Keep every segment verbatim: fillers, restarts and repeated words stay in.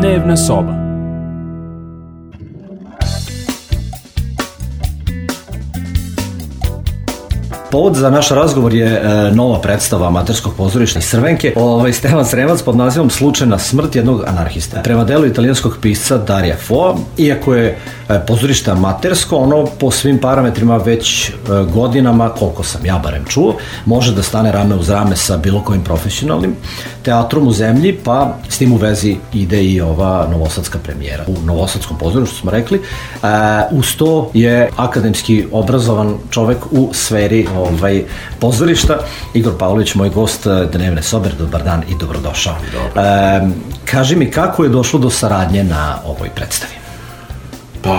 Dnevna soba. Povod za naš razgovor je e, nova predstava amaterskog pozorišta iz Crvenke, ovaj, Stevan Sremac pod nazivom Slučajna smrt jednog anarhista. Prema delu italijanskog pisca Daria Fo, iako je e, pozorište amatersko, ono po svim parametrima već e, godinama, koliko sam ja barem čuo, može da stane rame uz rame sa bilo kojim profesionalnim teatrom u zemlji, pa s tim u vezi ide i ova novosadska premijera u novosadskom pozorištu, smo rekli. E, uz to je akademski obrazovan čovek u sferi ovaj, pozorišta. Igor Pavlović, moj gost Dnevne sobe, dobar dan i dobrodošao. Dobar. E, kaži mi, kako je došlo do saradnje na ovoj predstavi? Pa,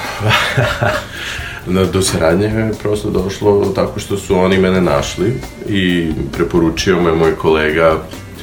do saradnje je prosto došlo tako što su oni mene našli i preporučio me moj kolega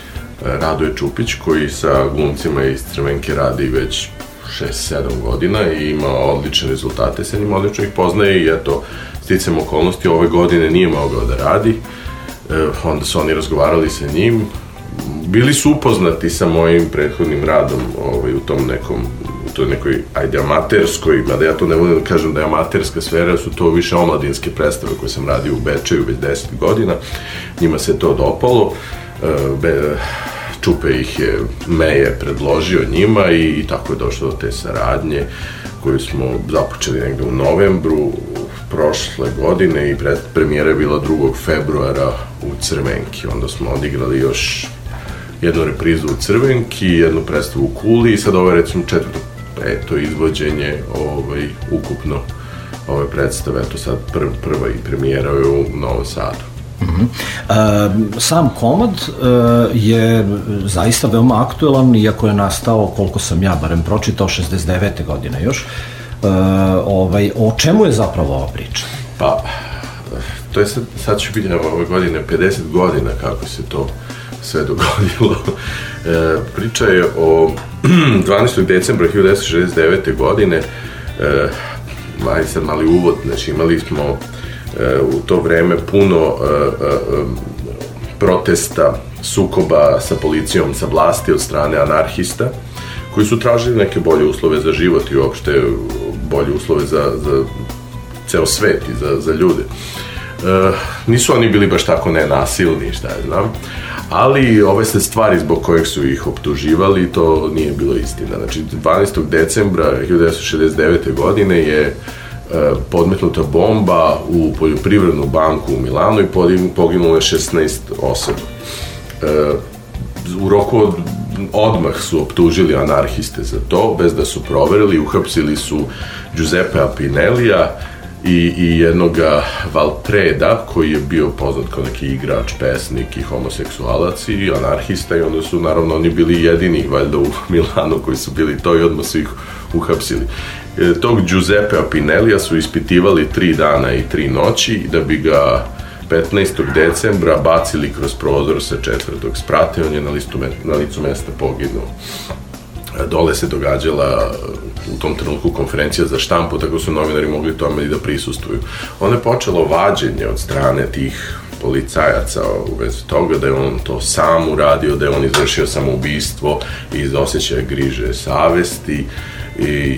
Radoje Čupić, koji sa glumcima iz Crvenke radi već šest sedam godina i ima odlične rezultate, sa njim odlično ih poznaje i eto, sticam okolnosti, ove godine nije mogao da radi, e, onda su oni razgovarali sa njim, bili su upoznati sa mojim prethodnim radom ovaj, u tom nekom, u toj nekoj, ajde, amaterskoj, mada ja to ne volim da kažem da je amaterska sfera, su to više omladinske predstave koje sam radio u Bečeju već deset godina, njima se to dopalo, e, be, Čupe ih je, me je predložio njima i, i tako je došlo do te saradnje koju smo započeli negde u novembru prošle godine i pred, premijera je bila drugog februara u Crvenki. Onda smo odigrali još jednu reprizu u Crvenki, jednu predstavu u Kuli i sad ovo je recimo četvrto, peto izvođenje ovaj, ukupno ove predstave. Eto sad prv, prva i premijera je u Novom Sadu. Uh-huh. E, sam komad e, je zaista veoma aktuelan, iako je nastao, koliko sam ja barem pročitao, šezdeset devete godine još. E, ovaj, o čemu je zapravo ova priča? Pa, to je sad, sad će biti ove godine pedeset godina kako se to sve dogodilo. E, priča je o dvanaestog decembra hiljadu devetsto šezdeset devete godine, e, ajde sad mali uvod, znači imali smo u to vreme puno uh, uh, protesta, sukoba sa policijom, sa vlasti od strane anarhista, koji su tražili neke bolje uslove za život i uopšte bolje uslove za, za ceo svet i za, za ljude. Uh, nisu oni bili baš tako nenasilni, šta je znam, ali ove se stvari zbog kojih su ih optuživali, to nije bilo istina. Znači, dvanaestog decembra hiljadu devetsto šezdeset devete godine je podmetnuta bomba u poljoprivrednu banku u Milanu i poginulo je šesnaest osoba. U roku od, odmah su optužili anarhiste za to, bez da su proverili, uhapsili su Giuseppea Pinellija i, i jednoga Valpreda, koji je bio poznat kao neki igrač, pesnik i homoseksualac i anarhista, i onda su naravno oni bili jedini valjda u Milanu koji su bili to i odmah su ih uhapsili. Tog Giuseppea Pinellija su ispitivali tri dana i tri noći da bi ga petnaestog decembra bacili kroz prozor sa četvrtog sprata, on je na, listu, na licu mesta poginuo. Dole se događala u tom trenutku konferencija za štampu, tako su novinari mogli tome i da prisustuju. Onda je počelo vađenje od strane tih policajaca u vezi toga, da je on to sam uradio, da je on izvršio samoubistvo iz osjećaja griže savesti i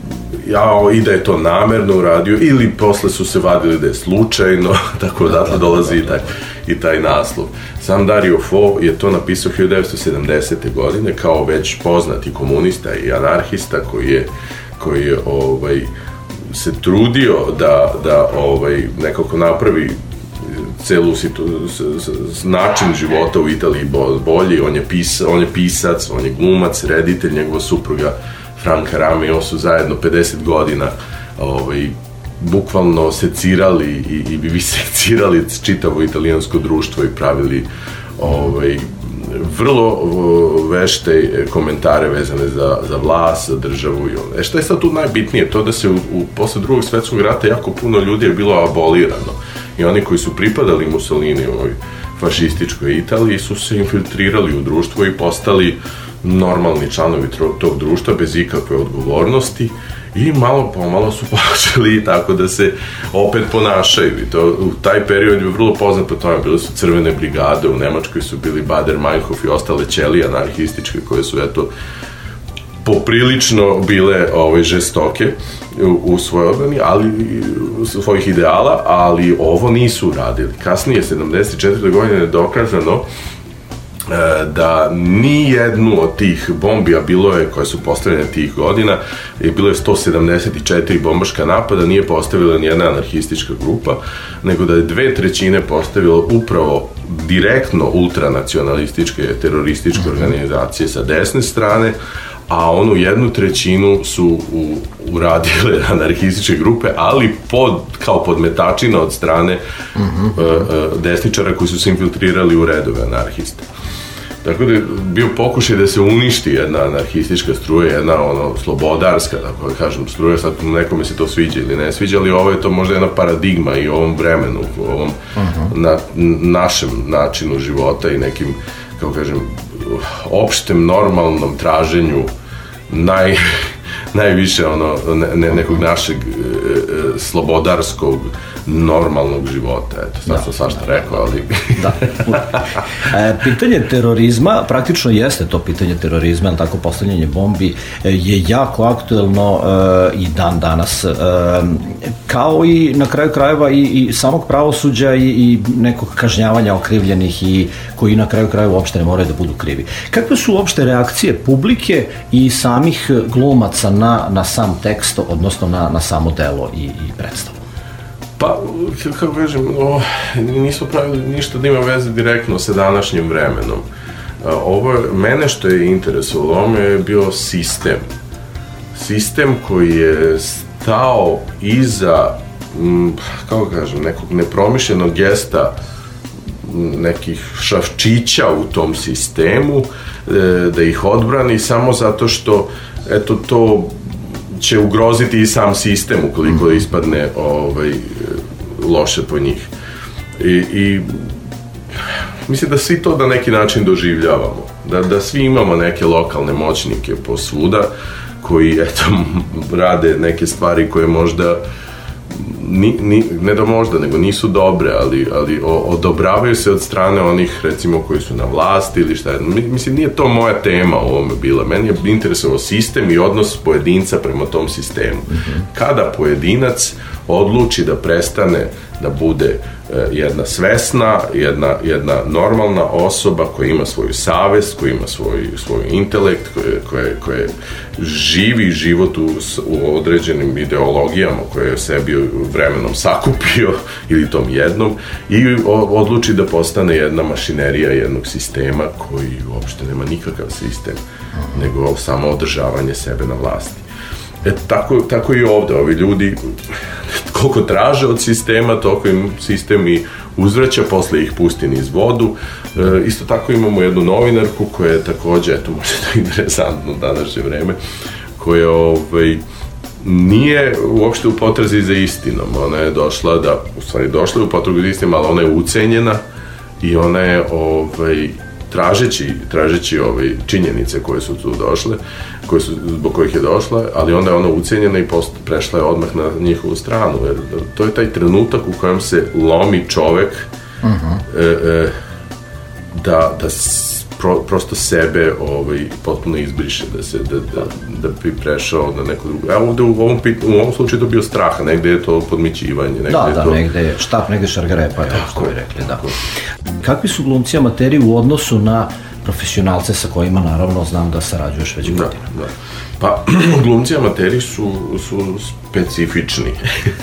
ja, i da je to namerno uradio, ili posle su se vadili da je slučajno, tako da dolazi i taj, i taj naslov. Sam Dario Fo je to napisao hiljadu devetsto sedamdesete godine kao već poznati komunista i anarhista koji je, koji je ovaj, se trudio da, da ovaj, nekako napravi celu situ, s, s, način života u Italiji bolji. On je, pisa, on je pisac, on je glumac, reditelj, njegova supruga Franca Rameo su zajedno pedeset godina ovaj, bukvalno secirali i, i visekcirali čitavo italijansko društvo i pravili ovaj, vrlo vešte komentare vezane za, za vlast, za državu i ono. E šta je sad tu najbitnije? To da se u, u, posle drugog svetskog rata jako puno ljudi je bilo abolirano i oni koji su pripadali Mussolini u ovoj fašističkoj Italiji su se infiltrirali u društvo i postali normalni članovi tog društva bez ikakve odgovornosti i malo pomalo su počeli tako da se opet ponašaju i to u taj period je vrlo poznat po tome, bile su crvene brigade, u Nemačkoj su bili Bader Meinhof i ostale ćelije anarhističke koje su eto poprilično bile ove, žestoke u, u svojoj odbrani, ali svojih ideala, ali ovo nisu uradili. Kasnije, sedamdeset četvrte godine je dokazano da ni jednu od tih bombi, a bilo je, koje su postavljene tih godina, je bilo je sto sedamdeset četiri bombaška napada, nije postavila ni jedna anarhistička grupa, nego da je dve trećine postavilo upravo direktno ultranacionalističke, terorističke organizacije sa desne strane, a onu jednu trećinu su u, uradile anarhističke grupe, ali pod, kao podmetačina od strane uh-huh. uh, desničara koji su se infiltrirali u redove anarhista. Tako da je bio pokušaj da se uništi jedna anarhistička struja, jedna ono, slobodarska, tako da kažem, struja, sad nekome se to sviđa ili ne sviđa, ali ovo je to možda jedna paradigma i u ovom vremenu, u ovom uh-huh. na, našem načinu života i nekim, kako kažem, opštem normalnom traženju naj, najviše ono, ne, nekog našeg e, e, slobodarskog normalnog života. Eto, sad da, sam svašta da, rekao, ali... Da. E, pitanje terorizma, praktično jeste to pitanje terorizma, ali tako postavljanje bombi je jako aktuelno e, i dan danas. E, kao i na kraju krajeva i, i samog pravosuđa i, i nekog kažnjavanja okrivljenih i koji na kraju krajeva uopšte ne moraju da budu krivi. Kakve su uopšte reakcije publike i samih glumaca na, na sam tekst, odnosno na, na samo delo i, i predstavu? Pa, kako kažem, o, nismo pravili ništa da ima veze direktno sa današnjim vremenom. Ovo, mene što je interesovalo, ovo je bio sistem. Sistem koji je stao iza, kako kažem, nekog nepromišljenog gesta, nekih šavčića u tom sistemu, da ih odbrani samo zato što, eto, to će ugroziti i sam sistem ukoliko mm-hmm. ispadne ovaj, loše po njih. I, i mislim da svi to na neki način doživljavamo. Da, da svi imamo neke lokalne moćnike po svuda koji, eto, rade neke stvari koje možda Ni, ni, ne da možda, nego nisu dobre, ali, ali o, odobravaju se od strane onih, recimo, koji su na vlasti ili šta je. Mislim, nije to moja tema u ovome bila. Meni je interesovao sistem i odnos pojedinca prema tom sistemu. Mm-hmm. Kada pojedinac odluči da prestane da bude e, jedna svesna, jedna, jedna normalna osoba koja ima svoju savest, koja ima svoj, svoj intelekt, koje, koje, koje živi život u, u određenim ideologijama koje je sebi vremenom sakupio ili tom jednom i odluči da postane jedna mašinerija jednog sistema koji uopšte nema nikakav sistem, uh-huh. nego samo održavanje sebe na vlasti. E, tako, tako i ovde, ovi ljudi koliko traže od sistema, toliko im sistem i uzvraća, posle ih pusti niz vodu. E, isto tako imamo jednu novinarku koja je takođe, eto, možda to interesantno u današnje vreme, koja ovaj, nije uopšte u potrazi za istinom. Ona je došla da, u stvari došla je u potragu za istinom, ali ona je ucenjena i ona je ovaj, tražeći, tražeći ovaj, činjenice koje su tu došle, koje su, zbog kojih je došla, ali onda je ona ucenjena i post, prešla je odmah na njihovu stranu. Jer to je taj trenutak u kojem se lomi čovek uh-huh. e, e, da, da pro, prosto sebe ovaj, potpuno izbriše, da se da, da, da bi prešao na neku drugu. A ovde u ovom, u ovom slučaju to bio strah, negde je to podmićivanje. Negde da, je da, to... negde je štap, negde šargarepa, tako što bi rekli, da. Kakvi su glumci amateri u odnosu na profesionalce sa kojima, naravno, znam da sarađuješ već godina? Da, da. Pa, glumci amateri su, su specifični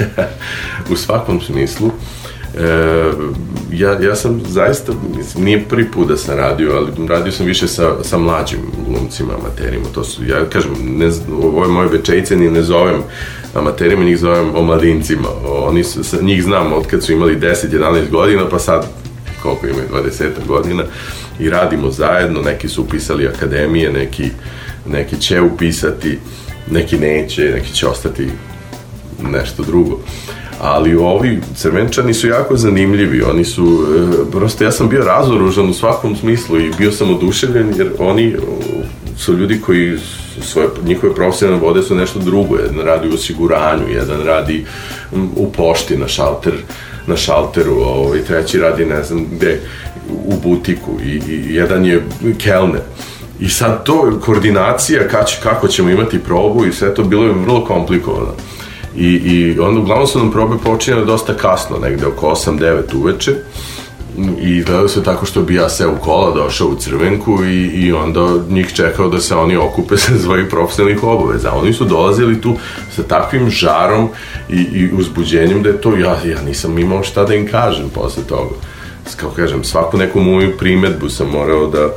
u svakom smislu. E, ja, ja sam zaista, mislim, nije prvi put da sam radio, ali radio sam više sa, sa mlađim glumcima amaterima. To su, ja kažem, ne, ove moje večerice ni ne zovem amaterima, njih zovem omladincima. Oni su, njih znam od kad su imali deset jedanaest godina, pa sad koliko imaju, dvadeset godina, i radimo zajedno. Neki su upisali akademije, neki, neki će upisati, neki neće, neki će ostati nešto drugo. Ali ovi Crvenčani su jako zanimljivi, oni su, prosto ja sam bio razoružan u svakom smislu i bio sam oduševljen jer oni su ljudi koji svoje, njihove profesionalne vode su nešto drugo, jedan radi u osiguranju, jedan radi u pošti na šalter, na šalteru, ovaj, treći radi ne znam gde, u butiku i, i jedan je kelner. I sad to, koordinacija, kako ćemo imati probu i sve to bilo je vrlo komplikovano. I, i onda uglavnom su nam probe počinjale dosta kasno, negde oko osam devet uveče. I gledao se tako što bi ja seo u kola, došao u Crvenku i, i onda njih čekao da se oni okupe sa svojih profesionalnih obaveza. Oni su dolazili tu sa takvim žarom i, i uzbuđenjem da je to, ja, ja nisam imao šta da im kažem posle toga. Kako kažem, svaku neku moju primetbu sam morao da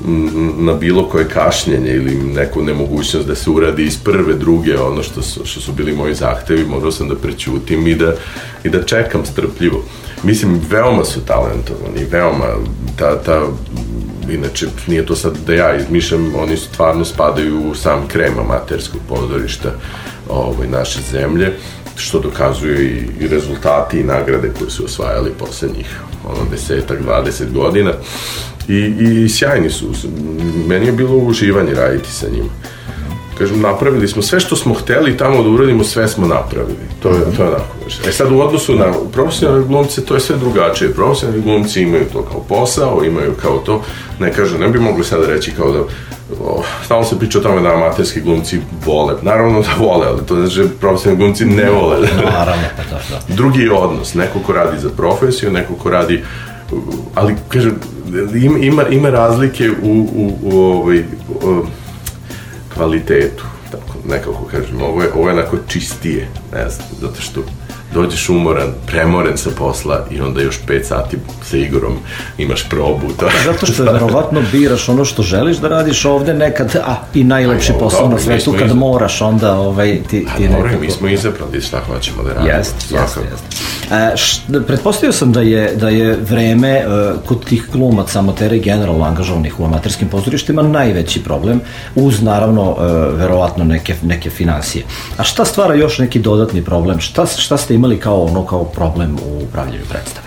na bilo koje kašnjenje ili neku nemogućnost da se uradi iz prve, druge, ono što su, što su bili moji zahtevi, morao sam da prećutim i da, i da čekam strpljivo. Mislim, veoma su talentovani, veoma, ta, ta, inače, nije to sad da ja izmišljam, oni stvarno spadaju u sam krem amaterskog pozorišta ovaj, naše zemlje, što dokazuju i, i rezultati i nagrade koje su osvajali poslednjih, ono, desetak, dvadeset godina. I, i sjajni su. Meni je bilo uživanje raditi sa njima. Kažem, napravili smo sve što smo hteli tamo da uradimo, sve smo napravili. To je, to je onako. E sad u odnosu na profesionalne glumce to je sve drugačije. Profesionalni glumci imaju to kao posao, imaju kao to, ne kažem, ne bi mogli sada reći kao da o, stalno se priča o tome da amaterski glumci vole. Naravno da vole, ali to znači profesionalni glumci ne vole. Naravno, pa da, da. Drugi je odnos. Neko ko radi za profesiju, neko ko radi, ali kažem, ima, ima, ima razlike u, u, u, ovaj, u kvalitetu, tako nekako kažem, ovo je, ovo je onako čistije, ne znam, zato što dođeš umoran, premoren sa posla i onda još pet sati sa Igorom imaš probu. To. Zato što verovatno biraš ono što želiš da radiš ovde nekad, a i najlepši posao na svetu, kad moraš onda ovaj, ti, ti nekako... Dobro, mi smo izabrali šta hoćemo da radimo. Jest, jest, jest. E, š, pretpostavio sam da je, da je vreme uh, kod tih glumaca, amatera i generalno angažovanih u amaterskim pozorištima najveći problem, uz naravno uh, verovatno neke, neke finansije. A šta stvara još neki dodatni problem? Šta, šta ste imali kao ono, kao problem u upravljanju predstave?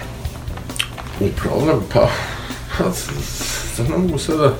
U problem? Pa, pa sad ne mogu sada,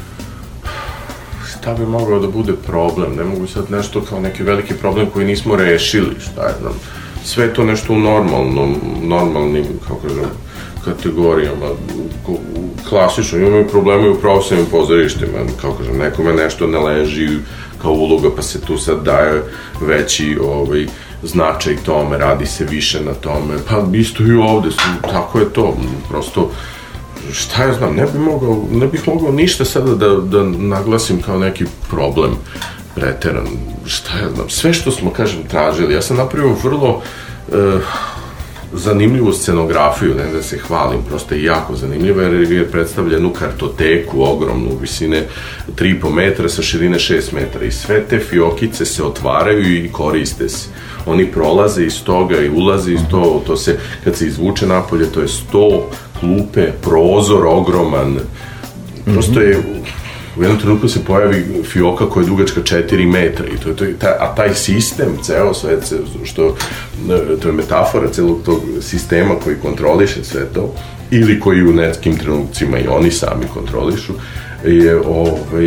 šta bi mogao da bude problem? Ne mogu sad nešto kao neki veliki problem koji nismo rešili, šta je znam. Sve je to nešto u normalnom, normalnim, kako kažem, kategorijama, klasično, imamo probleme u profesionalnim pozorištima, kako kažem, nekome nešto ne leži kao uloga, pa se tu sad daje veći ovaj, značaj tome, radi se više na tome, pa isto i ovde, tako je to, prosto, šta ja znam, ne bih mogao, ne bih mogao ništa sada da, da naglasim kao neki problem preteran, šta ja znam, sve što smo, kažem, tražili, ja sam napravio vrlo e, zanimljivu scenografiju, ne da se hvalim, prosto je jako zanimljiva, jer je predstavlja jednu kartoteku ogromnu, visine tri i po metra sa širine šest metara i sve te fiokice se otvaraju i koriste se. Oni prolaze iz toga i ulaze iz toga, to se, kad se izvuče napolje, to je sto klupe, prozor ogroman, prosto je, u jednom trenutku se pojavi fioka koja je dugačka četiri metra i to je, to je, a taj sistem, ceo sve, što, to je metafora celog tog sistema koji kontroliše sve to, ili koji u nekim trenutcima i oni sami kontrolišu, je ovaj,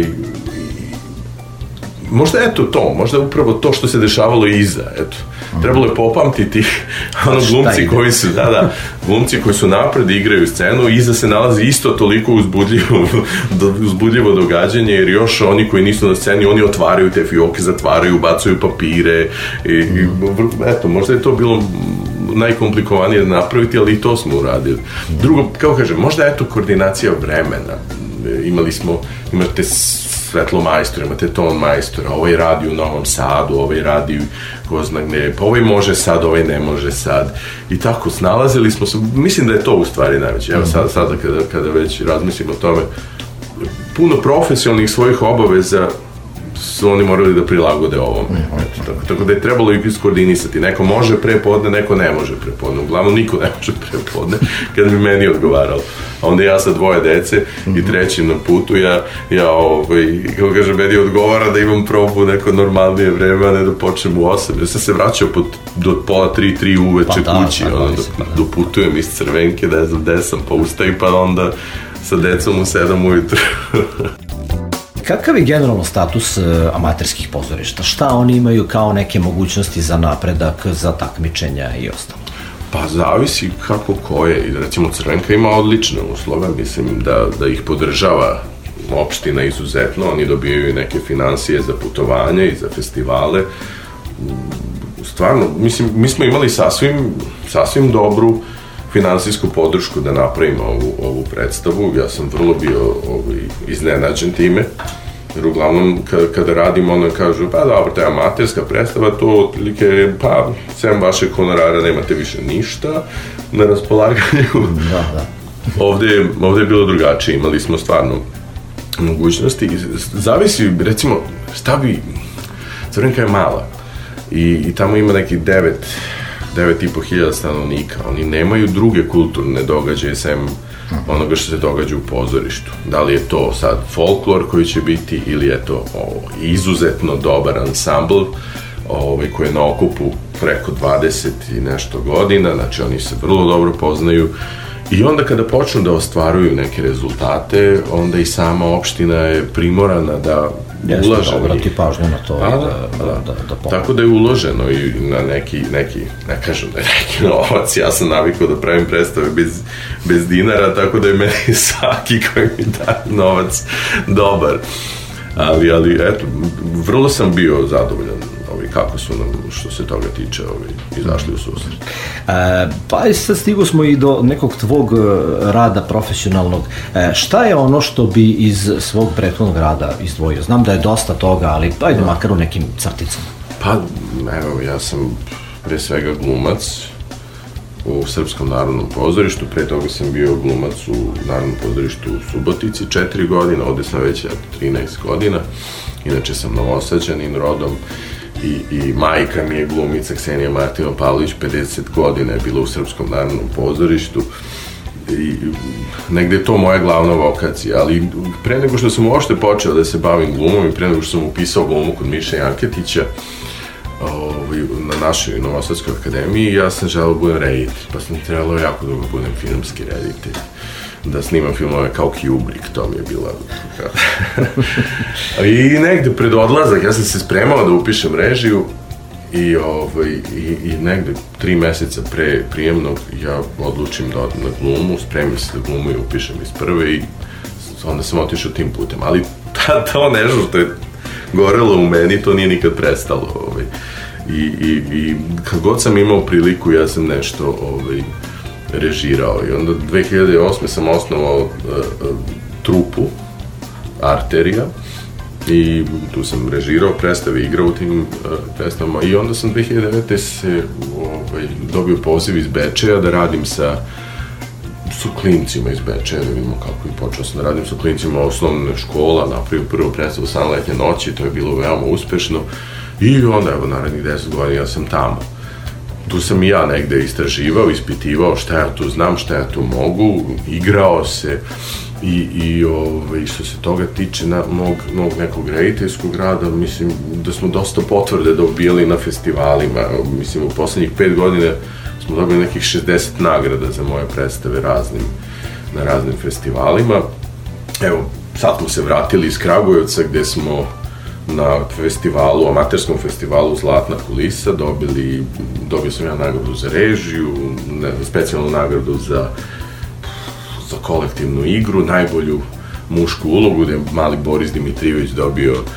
možda eto to, možda upravo to što se dešavalo iza, eto. Trebalo je popamtiti ono glumci koji su, da, da, glumci koji su napred igraju scenu, iza se nalazi isto toliko uzbudljivo, uzbudljivo događanje, jer još oni koji nisu na sceni, oni otvaraju te fioke, zatvaraju, bacuju papire i, i eto, možda je to bilo najkomplikovanije da napraviti, ali i to smo uradili. Drugo, kao kažem, možda eto koordinacija vremena. Imali smo, imate svetlo majstora, imate ton majstora, ovaj radi u Novom Sadu, ovaj radi ko zna gde, pa ovaj može sad, ovaj ne može sad. I tako, snalazili smo se, mislim da je to u stvari najveće. Evo sada, sada kada, kada već razmislim o tome, puno profesionalnih svojih obaveza su oni morali da prilagode ovom. Tako, tako da je trebalo i iskoordinisati. Neko može prepodne, neko ne može prepodne. Uglavnom, niko ne može prepodne, kad bi meni odgovaralo. A onda ja sa dvoje dece i trećim na putu, ja, ja ovaj, kako kaže, meni odgovara da imam probu neko normalnije vreme, a ne da počnem u osam. Ja sam se vraćao pod, do pola tri, tri uveče pa kući, da, onda, da, da doputujem iz Crvenke, ne znam gde sam, pa ustajem, pa onda sa decom u sedam ujutru. Kakav je generalno status uh, amaterskih pozorišta? Šta oni imaju kao neke mogućnosti za napredak, za takmičenja i ostalo? Pa zavisi kako ko je. Recimo Crvenka ima odlične uslove, mislim da, da ih podržava opština izuzetno, oni dobijaju neke financije za putovanje i za festivale. Stvarno, mislim, mi smo imali sasvim, sasvim dobru finansijsku podršku da napravimo ovu, ovu predstavu. Ja sam vrlo bio ovaj, iznenađen time, jer uglavnom kada, kada radimo, ono kažu, pa dobro, to je amaterska predstava, to otprilike, pa, sem vašeg honorara nemate više ništa na raspolaganju. Da, da. Ovde, ovde je bilo drugačije, imali smo stvarno mogućnosti. Zavisi, recimo, šta bi, Crvenka je mala i, i tamo ima nekih devet, devet i po hiljada stanovnika. Oni nemaju druge kulturne događaje sem onoga što se događa u pozorištu. Da li je to sad folklor koji će biti ili je to o, izuzetno dobar ansambl ovaj, koji je na okupu preko dvadeset i nešto godina, znači oni se vrlo dobro poznaju. I onda kada počnu da ostvaruju neke rezultate, onda i sama opština je primorana da Jeste, ulaže. Da obrati pažnju na to A, i da, da, da, da, da pomoći. Tako da je uloženo i na neki, neki, ne kažem da je neki novac, ja sam navikao da pravim predstave bez, bez dinara, tako da je meni svaki koji mi da novac dobar. Ali, ali, eto, vrlo sam bio zadovoljan ovi, kako su nam, što se toga tiče, ovi, izašli u susret. E, pa i sad stigu smo i do nekog tvog rada profesionalnog. E, šta je ono što bi iz svog prethodnog rada izdvojio? Znam da je dosta toga, ali ajde makar u nekim crticama. Pa, evo, ja sam pre svega glumac u Srpskom narodnom pozorištu, pre toga sam bio glumac u Narodnom pozorištu u Subotici četiri godine, ovde sam već trinaest godina, inače sam Novosađanin rodom i, i majka mi je glumica Ksenija Martino-Pavlović, pedeset godina je bila u Srpskom narodnom pozorištu i negde je to moja glavna vokacija, ali pre nego što sam uopšte počeo da se bavim glumom i pre nego što sam upisao glumu kod Miše Janketića na našoj Novosadskoj akademiji, ja sam želeo da budem reditelj, pa sam trebalo jako dugo budem filmski reditelj, da snimam filmove kao Kubrick, to mi je bila... I negde pred odlazak, ja sam se spremao da upišem režiju i, ovaj, i, i negde tri meseca pre prijemnog ja odlučim da odem na glumu, spremim se da glumu i upišem iz prve i onda sam otišao tim putem, ali to nešto što je gorelo u meni, to nije nikad prestalo. Ovaj. I, i, i kad god sam imao priliku, ja sam nešto ovaj, režirao. I onda dve hiljade osme sam osnovao uh, uh, trupu Arterija i tu sam režirao predstave, igrao u tim uh, predstavama i onda sam dve hiljade devete se ovaj, dobio poziv iz Bečeja da radim sa su klincima iz Bečeja, da vidimo kako i počeo sam da radim sa klincima osnovne škola, napravio prvu predstavu San letnje noći, to je bilo veoma uspešno i onda, evo, narednih deset godina ja sam tamo. Tu sam i ja negde istraživao, ispitivao šta ja tu znam, šta ja tu mogu, igrao se i, i ovaj, što se toga tiče na, mog, mog nekog rediteljskog rada, mislim da smo dosta potvrde dobijali na festivalima, mislim u poslednjih pet godina smo dobili nekih šezdeset nagrada za moje predstave raznim, na raznim festivalima. Evo, sad smo se vratili iz Kragujevca gde smo na festivalu, amaterskom festivalu Zlatna kulisa dobili, dobio sam ja nagradu za režiju, ne, specijalnu nagradu za, za kolektivnu igru, najbolju mušku ulogu, gde je mali Boris Dimitrijević dobio e,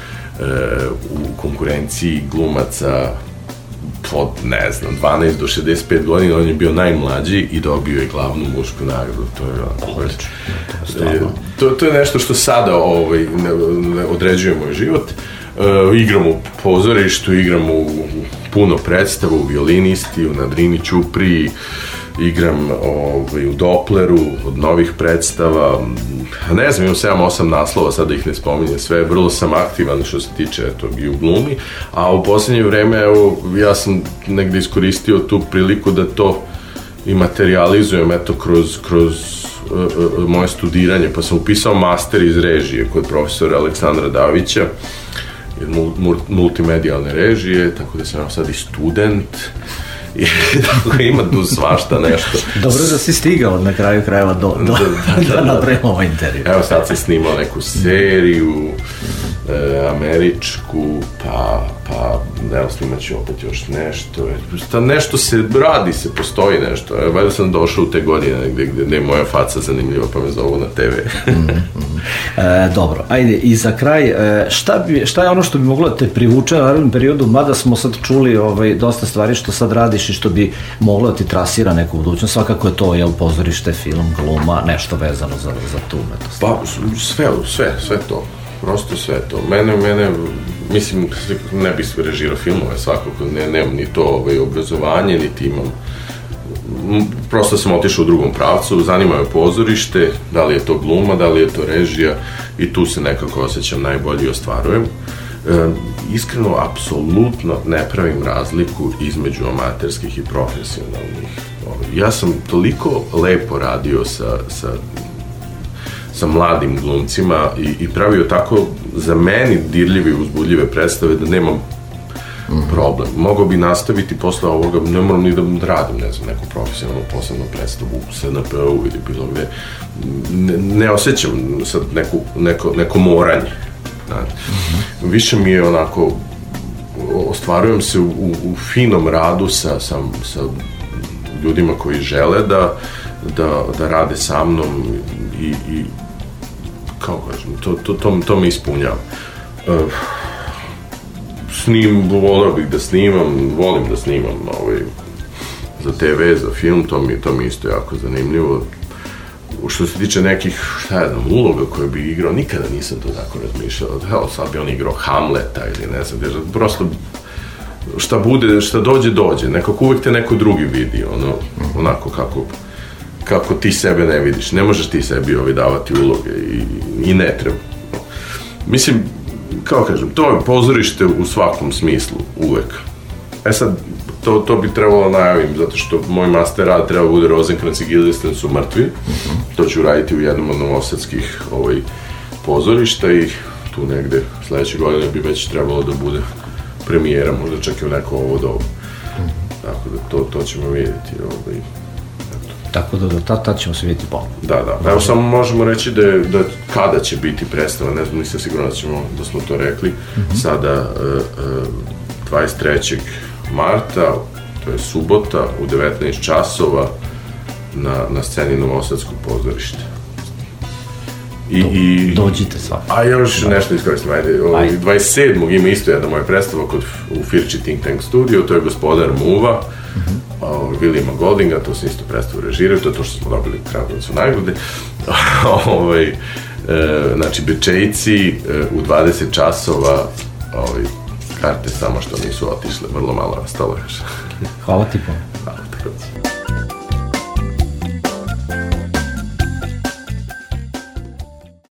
u konkurenciji glumaca od, ne znam, dvanaest do šezdeset pet godina, on je bio najmlađi i dobio je glavnu mušku nagradu. To je, Odlično. To, to je nešto što sada ovaj, ne, ne određuje moj život. E, igram u pozorištu, igram u puno predstava, u Violinisti, u Nadrini Ćupriji, igram ovaj, u Dopleru, od novih predstava, ne znam, imam sedam osam naslova, sad da ih ne spominjem sve, vrlo sam aktivan što se tiče eto, i u glumi, a u poslednje vreme, evo, ja sam negde iskoristio tu priliku da to i materializujem, eto, kroz, kroz uh, uh, moje studiranje, pa sam upisao master iz režije kod profesora Aleksandra Davića, multimedijalne režije, tako da sam sad i student, i tako ima tu svašta nešto. Dobro da si stigao na kraju krajeva do, do, da, da, da, da napravimo ovaj intervju. Evo sad sam snimao neku seriju, e, američku, pa, pa evo snimat ću opet još nešto, šta, nešto se radi, se postoji nešto, evo, valjda sam došao u te godine gde, gde, gde je moja faca zanimljiva, pa me zovu na te ve. mm-hmm. e, dobro, ajde, i za kraj, e, šta, bi, šta je ono što bi moglo da te privuče na narednom periodu, mada smo sad čuli ovaj, dosta stvari što sad radiš i što bi moglo da ti trasira neku budućnost, svakako je to, jel, pozorište, film, gluma, nešto vezano za, za tu umetnost. Pa, sve, sve, sve to. Prosto sve to. Mene, mene, mislim, ne bih režirao filmove, svakako, ne, nemam ni to ovaj, obrazovanje, niti imam. Prosto sam otišao u drugom pravcu, zanima me pozorište, da li je to gluma, da li je to režija, i tu se nekako osjećam najbolje i ostvarujem. E, iskreno, apsolutno ne pravim razliku između amaterskih i profesionalnih. Ja sam toliko lepo radio sa, sa sa mladim glumcima i, i pravio tako za meni dirljive i uzbudljive predstave da nemam mm-hmm. problem. Mogao bi nastaviti posle ovoga, ne moram ni da radim, ne znam, neku profesionalnu posebnu predstavu u es en pe u ili bilo gde. Ne, ne osjećam sad neku, neko, neko moranje. Mm-hmm. Više mi je onako, ostvarujem se u, u, u finom radu sa, sa, sa ljudima koji žele da, da, da rade sa mnom i, i kao kažem, to, to, to, to me ispunjava. Uh, snim, volio bih da snimam, volim da snimam ovaj, za te ve, za film, to mi, to mi isto jako zanimljivo. Što se tiče nekih, šta je znam, uloga koje bi igrao, nikada nisam to tako razmišljao. Evo, sad bi on igrao Hamleta ili ne znam, prosto šta bude, šta dođe, dođe. Nekako uvek te neko drugi vidi, ono, onako kako kako ti sebe ne vidiš. Ne možeš ti sebi ovaj davati uloge i, i ne treba. Mislim, kao kažem, to je pozorište u svakom smislu, uvek. E sad, to, to bi trebalo najavim, zato što moj master rad treba bude Rosencrantz i Guildenstern su mrtvi. Mm-hmm. To ću raditi u jednom od novosadskih ovaj, pozorišta i tu negde sledeće godine bi već trebalo da bude premijera, možda čak i u neko ovo dobu. Mm-hmm. Tako da to, to ćemo vidjeti. Ovaj. Tako da do tada ćemo se vidjeti ponovno. Da, da. Evo samo možemo reći da, da kada će biti predstava, ne znam, nisam sigurno da, ćemo, da smo to rekli, mm-hmm. sada uh, dvadeset trećeg marta, to je subota, u devetnaest časova na, na sceni Novosadskog pozorišta. I, Do, i, dođite svaki. A još da. Nešto iskoristim, ajde, ajde. dvadeset sedmog ima isto jedna moja predstava kod, u Firči Think Tank Studio, to je Gospodar Muva, mm-hmm. Williama Goldinga, to se isto predstavu režiraju, to je to što smo dobili Kragujevac nagrade. ovaj, e, znači, Bečejci e, u dvadeset časova, ovaj, karte samo što nisu otišle, vrlo malo ostalo još. Hvala ti puno. Hvala ti.